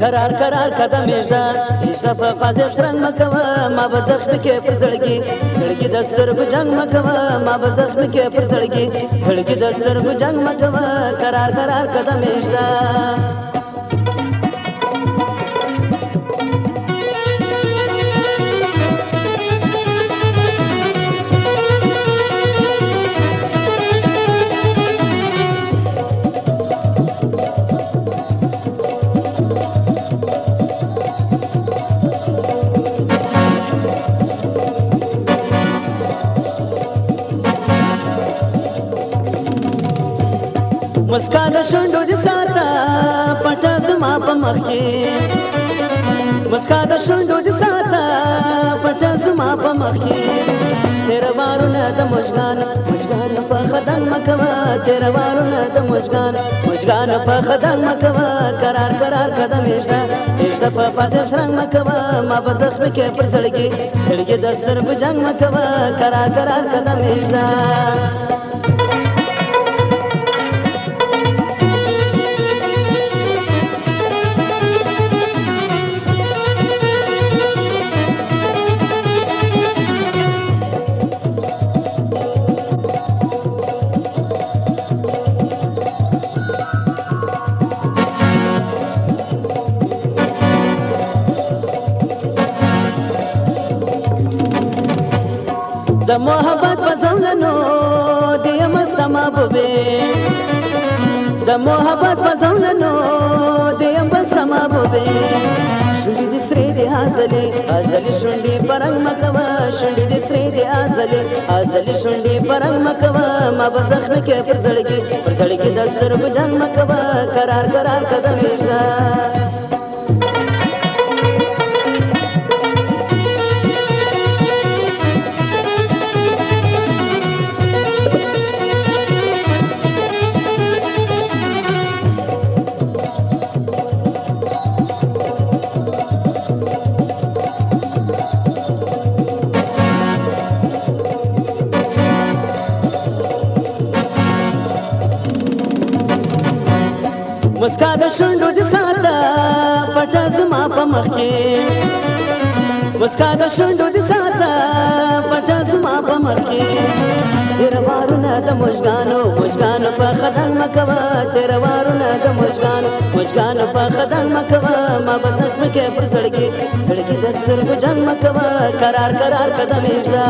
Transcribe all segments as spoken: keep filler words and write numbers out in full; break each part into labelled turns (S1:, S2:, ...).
S1: قرار قرار قدم اجدا اجدا په فازب شرنګ مکوه ما به زخم کې پر زړګي زړګي د سترګو جنگ مکوه ما به زخم کې پر زړګي زړګي د سترګو جنگ مکوه قرار قرار قدم اجدا مسکا د شونډو د ساته پټه زما په مخ کې مسکا د شونډو د ساته پټه زما په مخ کې تیره وارونه د مشګان مشګان په خدنګ مکوه تیره وارونه د مشګان مشګان په خدنګ مکوه قرار قرار قدم اجدا اجدا په فازب شرنګ مکوه ما به زخم کې پر زړګي زړګي د سترګو جنګ مکوه قرار قرار قدم اجدا د محبت په زولنو د مستما بوبه د محبت په زولنو د مستما بوبه شونډې د سرې د ازلي ازلي شونډې پرنګ مکوه شونډې د سرې د ازلي ازلي شونډې پرنګ مکوه ما به زخم کې پر زړګي پر زړګي د سترګو جنګ مکوه قرار قرار قدم اجدا مسکا د شونډو د ساته پټه زما په مخ کې مسکا د شونډو د ساته پټه زما په مخ کې تیره وارونه د مشګانو مشګانو په خدنګ مکوه تیره وارونه د مشګانو مشګانو په خدنګ مکوه ما به زخم کې پر زړګي زړګي د سترګو جنګ مکوه قرار قرار قدم اجدا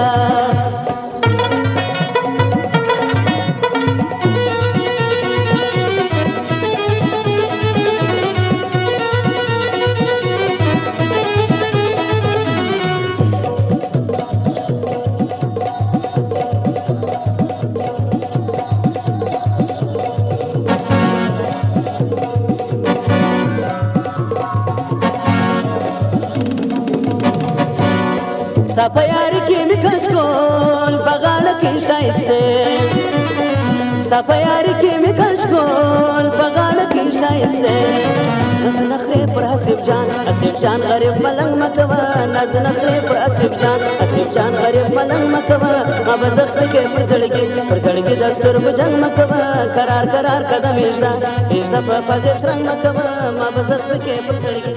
S1: ستا په یاري کې مې کش کول په غاړه کې ښایسته ستا په یاري کې مې کش کول په غاړه کې ښایسته ناز نخرې پر حسیب جان حسیب جان غریب ملنګ مکوه ناز نخرې پر حسیب جان حسیب جان غریب ملنګ مکوه ما به زخم کې پر زړګي پر زړګي د سترګو جنګ مکوه قرار قرار قدم اجدا اجدا په فازب شرنګ مکوه ما به زخم کې پر زړګي